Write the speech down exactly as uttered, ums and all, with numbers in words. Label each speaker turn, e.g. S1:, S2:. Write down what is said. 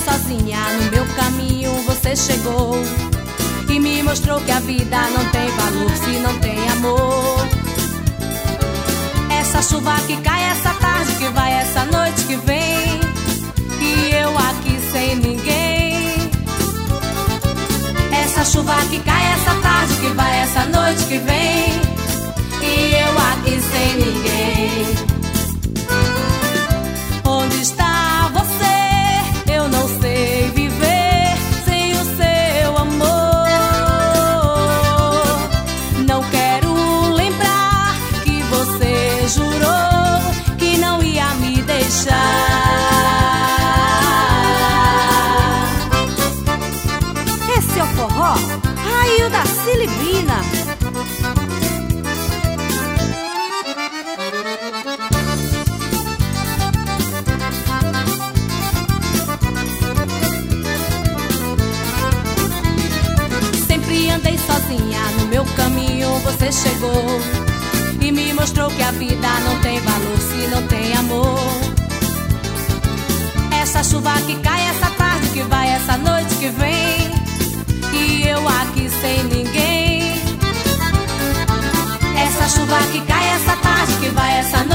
S1: sozinha, no meu caminho você chegou e me mostrou que a vida não tem valor se não tem amor. Essa chuva que cai, essa tarde que vai, essa noite que vem, e eu aqui sem ninguém. Essa chuva que cai, essa tarde que vai, essa noite que vem, e eu aqui sem ninguém. Onde está você? Eu não sei viver sem o seu amor. Não quero lembrar que você jurou que não ia me deixar. Esse é o forró Raio da Silibina. Andei sozinha, no meu caminho você chegou e me mostrou que a vida não tem valor se não tem amor. Essa chuva que cai, essa tarde que vai, essa noite que vem, e eu aqui sem ninguém. Essa chuva que cai, essa tarde que vai, essa noite